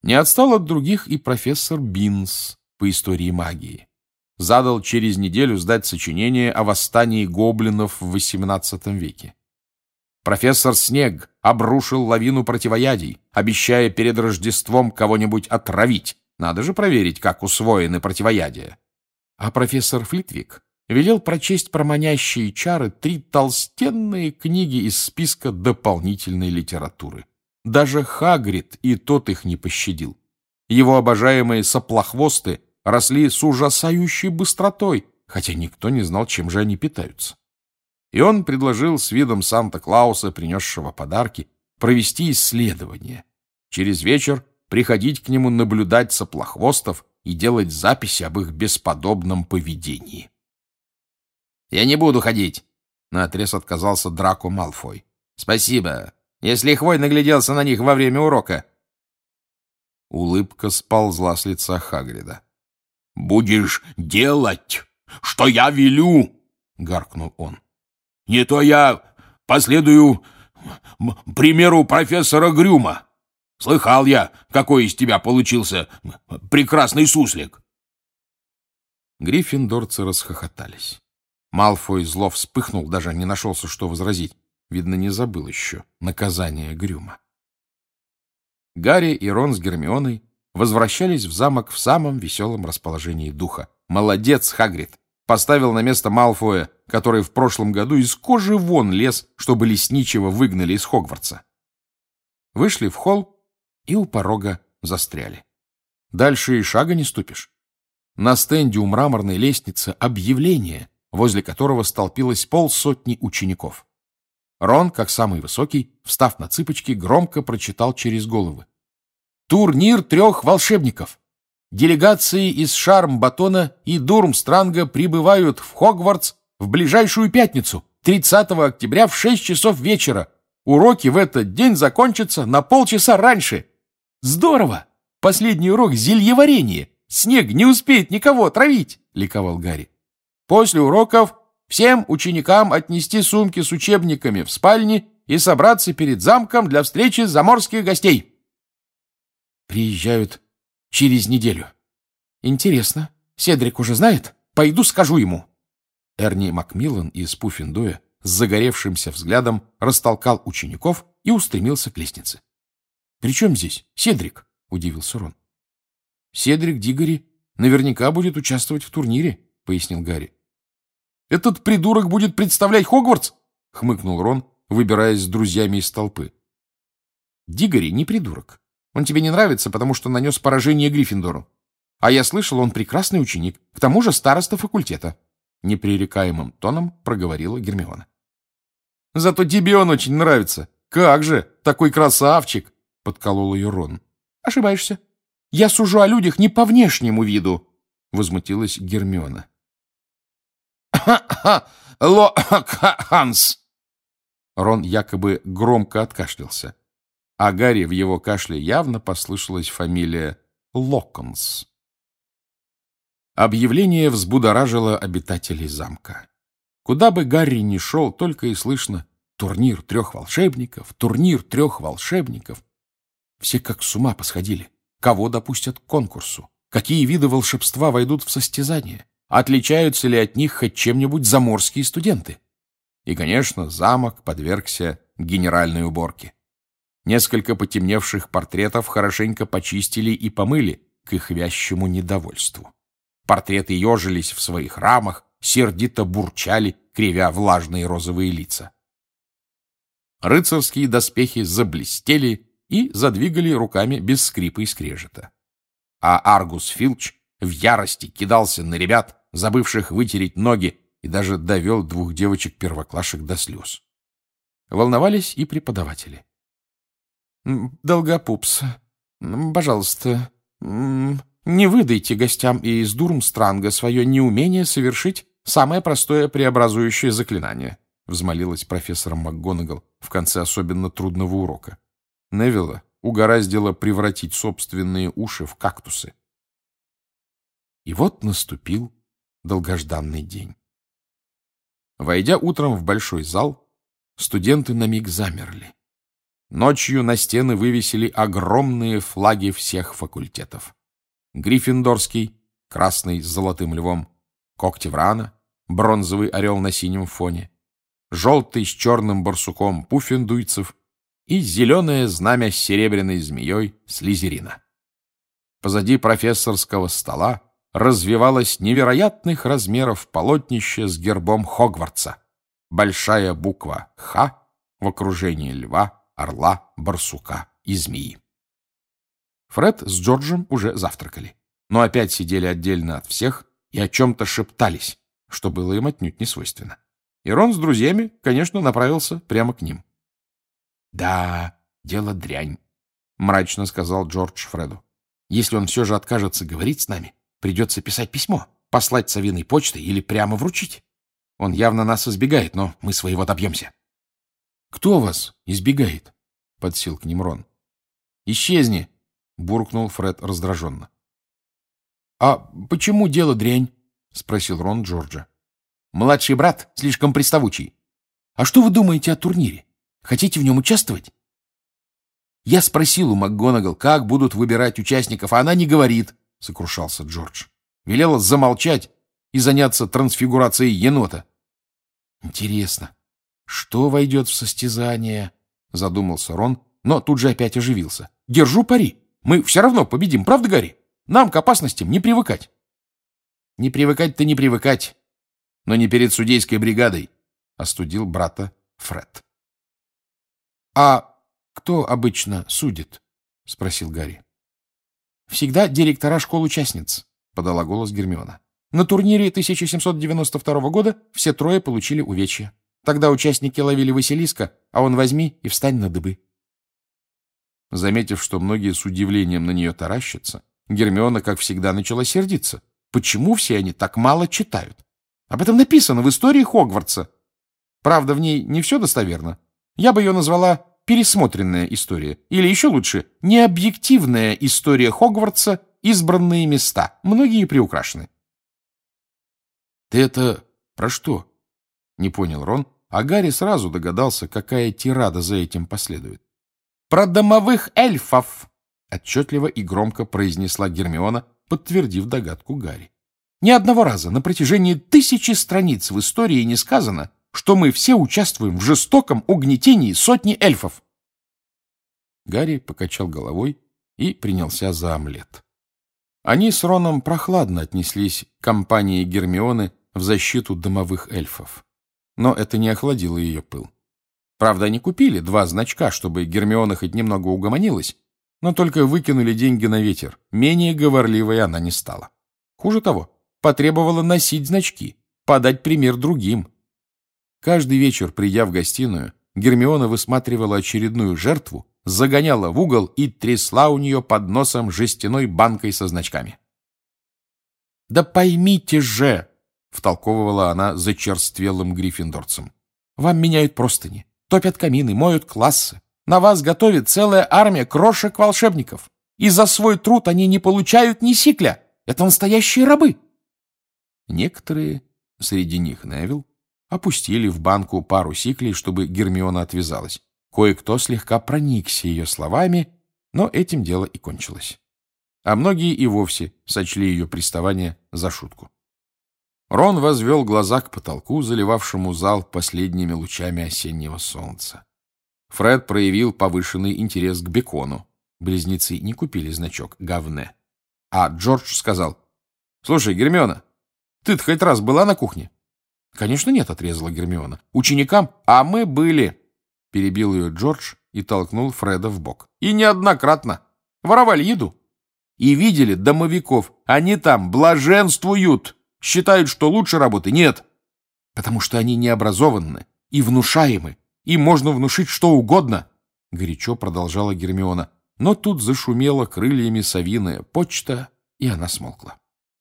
Не отстал от других и профессор Бинс по истории магии. Задал через неделю сдать сочинение о восстании гоблинов в XVIII веке. Профессор Снег обрушил лавину противоядий, обещая перед Рождеством кого-нибудь отравить. Надо же проверить, как усвоены противоядия. А профессор Флитвик велел прочесть про манящие чары 3 толстенные книги из списка дополнительной литературы. Даже Хагрид и тот их не пощадил. Его обожаемые соплохвосты росли с ужасающей быстротой, хотя никто не знал, чем же они питаются. И он предложил с видом Санта-Клауса, принесшего подарки, провести исследование. Через вечер приходить к нему наблюдать соплохвостов и делать записи об их бесподобном поведении. «Я не буду ходить», — наотрез отказался Драко Малфой. «Спасибо, если Хвой нагляделся на них во время урока». Улыбка сползла с лица Хагрида. «Будешь делать, что я велю», — гаркнул он. «Не то я последую примеру профессора Грюма. Слыхал я, какой из тебя получился прекрасный суслик». Гриффиндорцы расхохотались. Малфой зло вспыхнул, даже не нашелся, что возразить. Видно, не забыл еще наказание Грюма. Гарри и Рон с Гермионой возвращались в замок в самом веселом расположении духа. Молодец, Хагрид! Поставил на место Малфоя, который в прошлом году из кожи вон лез, чтобы лесничего выгнали из Хогвартса. Вышли в холл и у порога застряли. Дальше и шага не ступишь. На стенде у мраморной лестницы объявление, возле которого столпилось 50 учеников. Рон, как самый высокий, встав на цыпочки, громко прочитал через головы. «Турнир 3 волшебников. Делегации из Шарм-Батона и Дурмстранга прибывают в Хогвартс в ближайшую пятницу, 30 октября в 6 часов вечера. Уроки в этот день закончатся на полчаса раньше. Здорово! Последний урок — зельеварение. Снег не успеет никого отравить!» — ликовал Гарри. «После уроков всем ученикам отнести сумки с учебниками в спальни и собраться перед замком для встречи заморских гостей. Приезжают через неделю. Интересно, Седрик уже знает? Пойду скажу ему». Эрни Макмиллан из Пуффендуя с загоревшимся взглядом растолкал учеников и устремился к лестнице. «При чем здесь Седрик?» — удивился Рон. «Седрик Диггори наверняка будет участвовать в турнире», — пояснил Гарри. «Этот придурок будет представлять Хогвартс?» — хмыкнул Рон, выбираясь с друзьями из толпы. «Диггори не придурок. Он тебе не нравится, потому что нанес поражение Гриффиндору. А я слышал, он прекрасный ученик, к тому же староста факультета», — непререкаемым тоном проговорила Гермиона. «Зато тебе он очень нравится. Как же, такой красавчик!» — подколол ее Рон. «Ошибаешься. Я сужу о людях не по внешнему виду», — возмутилась Гермиона. «Ха-ха! Ло-ха-ханс!» Рон якобы громко откашлялся, а Гарри в его кашле явно послышалась фамилия Локонс. Объявление взбудоражило обитателей замка. Куда бы Гарри ни шел, только и слышно: «Турнир 3 волшебников! Турнир 3 волшебников!» Все как с ума посходили. Кого допустят к конкурсу? Какие виды волшебства войдут в состязание? Отличаются ли от них хоть чем-нибудь заморские студенты? И, конечно, замок подвергся генеральной уборке. Несколько потемневших портретов хорошенько почистили и помыли к их вящему недовольству. Портреты ежились в своих рамах, сердито бурчали, кривя влажные розовые лица. Рыцарские доспехи заблестели и задвигали руками без скрипа и скрежета. А Аргус Филч в ярости кидался на ребят, забывших вытереть ноги, и даже довел 2 девочек-первоклашек до слез. Волновались и преподаватели. «Долгопупс, пожалуйста, не выдайте гостям из Дурмстранга свое неумение совершить самое простое преобразующее заклинание», — взмолилась профессор МакГонагал в конце особенно трудного урока. Невилла угораздило превратить собственные уши в кактусы. И вот наступил долгожданный день. Войдя утром в большой зал, студенты на миг замерли. Ночью на стены вывесили огромные флаги всех факультетов. Гриффиндорский, красный с золотым львом, Когтеврана, бронзовый орел на синем фоне, желтый с черным барсуком пуффендуйцев и зеленое знамя с серебряной змеей Слизерина. Позади профессорского стола развивалось невероятных размеров полотнище с гербом Хогвартса. Большая буква «Х» в окружении льва, орла, барсука и змеи. Фред с Джорджем уже завтракали, но опять сидели отдельно от всех и о чем-то шептались, что было им отнюдь не свойственно. И Рон с друзьями, конечно, направился прямо к ним. — Да, дело дрянь, — мрачно сказал Джордж Фреду. — Если он все же откажется говорить с нами, придется писать письмо, послать совиной почтой или прямо вручить. Он явно нас избегает, но мы своего добьемся. — Кто вас избегает? — подсел к ним Рон. — Исчезни, — буркнул Фред раздраженно. — А почему дело дрянь? — спросил Рон Джорджа. — Младший брат слишком приставучий. А что вы думаете о турнире? Хотите в нем участвовать? Я спросил у МакГонагал, как будут выбирать участников, а она не говорит, — сокрушался Джордж. Велела замолчать и заняться трансфигурацией енота. — Интересно, что войдет в состязание? — задумался Рон, но тут же опять оживился. — Держу пари. Мы все равно победим, правда, Гарри? Нам к опасностям не привыкать. — Не привыкать-то не привыкать, но не перед судейской бригадой, — остудил брата Фред. — А кто обычно судит? — спросил Гарри. — Всегда директора школ-участниц, — подала голос Гермиона. На турнире 1792 года все трое получили увечья. Тогда участники ловили Василиска, а он возьми и встань на дыбы. Заметив, что многие с удивлением на нее таращатся, Гермиона, как всегда, начала сердиться. Почему все они так мало читают? Об этом написано в истории Хогвартса. Правда, в ней не все достоверно. Я бы ее назвала «пересмотренная история». Или еще лучше, «необъективная история Хогвартса. Избранные места». Многие приукрашены. «Ты это про что?» — не понял Рон, а Гарри сразу догадался, какая тирада за этим последует. «Про домовых эльфов!» — отчетливо и громко произнесла Гермиона, подтвердив догадку Гарри. «Ни одного раза на протяжении 1000 страниц в истории не сказано, что мы все участвуем в жестоком угнетении сотни эльфов». Гарри покачал головой и принялся за омлет. Они с Роном прохладно отнеслись к кампании Гермионы в защиту домовых эльфов. Но это не охладило ее пыл. Правда, они купили 2 значка, чтобы Гермиона хоть немного угомонилась, но только выкинули деньги на ветер. Менее говорливой она не стала. Хуже того, потребовала носить значки, подать пример другим. Каждый вечер, придя в гостиную, Гермиона высматривала очередную жертву, загоняла в угол и трясла у нее под носом жестяной банкой со значками. «Да поймите же!» — втолковывала она зачерствелым гриффиндорцем. «Вам меняют простыни, топят камины, моют классы. На вас готовит целая армия крошек-волшебников. И за свой труд они не получают ни сикля. Это настоящие рабы!» Некоторые, среди них Невилл, опустили в банку пару сиклей, чтобы Гермиона отвязалась. Кое-кто слегка проникся ее словами, но этим дело и кончилось. А многие и вовсе сочли ее приставание за шутку. Рон возвел глаза к потолку, заливавшему зал последними лучами осеннего солнца. Фред проявил повышенный интерес к бекону. Близнецы не купили значок «Гавне». А Джордж сказал: «Слушай, Гермиона, ты-то хоть раз была на кухне?» «Конечно нет», — отрезала Гермиона. «Ученикам? А мы были», — перебил ее Джордж и толкнул Фреда в бок. «И неоднократно. Воровали еду. И видели домовиков. Они там блаженствуют. Считают, что лучше работы нет. Потому что они необразованны и внушаемы. Им можно внушить что угодно», — горячо продолжала Гермиона. Но тут зашумела крыльями совиная почта, и она смолкла.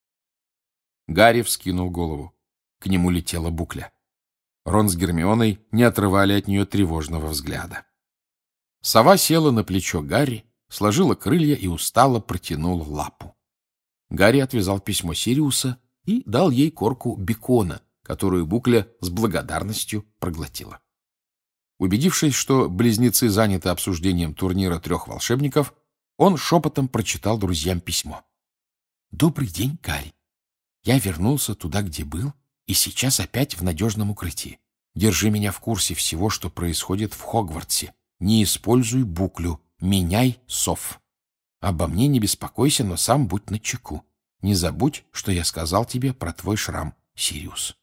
Гарри вскинул голову. К нему летела букля. Рон с Гермионой не отрывали от нее тревожного взгляда. Сова села на плечо Гарри, сложила крылья и устало протянула лапу. Гарри отвязал письмо Сириуса и дал ей корку бекона, которую букля с благодарностью проглотила. Убедившись, что близнецы заняты обсуждением турнира 3 волшебников, он шепотом прочитал друзьям письмо. «Добрый день, Гарри. Я вернулся туда, где был, и сейчас опять в надежном укрытии. Держи меня в курсе всего, что происходит в Хогвартсе. Не используй буклю. Меняй сов. Обо мне не беспокойся, но сам будь начеку. Не забудь, что я сказал тебе про твой шрам, Сириус».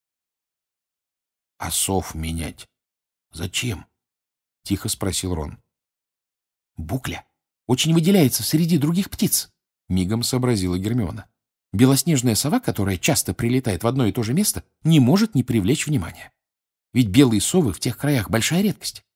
«А сов менять зачем?» — тихо спросил Рон. «Букля очень выделяется среди других птиц», — мигом сообразила Гермиона. «Белоснежная сова, которая часто прилетает в одно и то же место, не может не привлечь внимания. Ведь белые совы в тех краях большая редкость.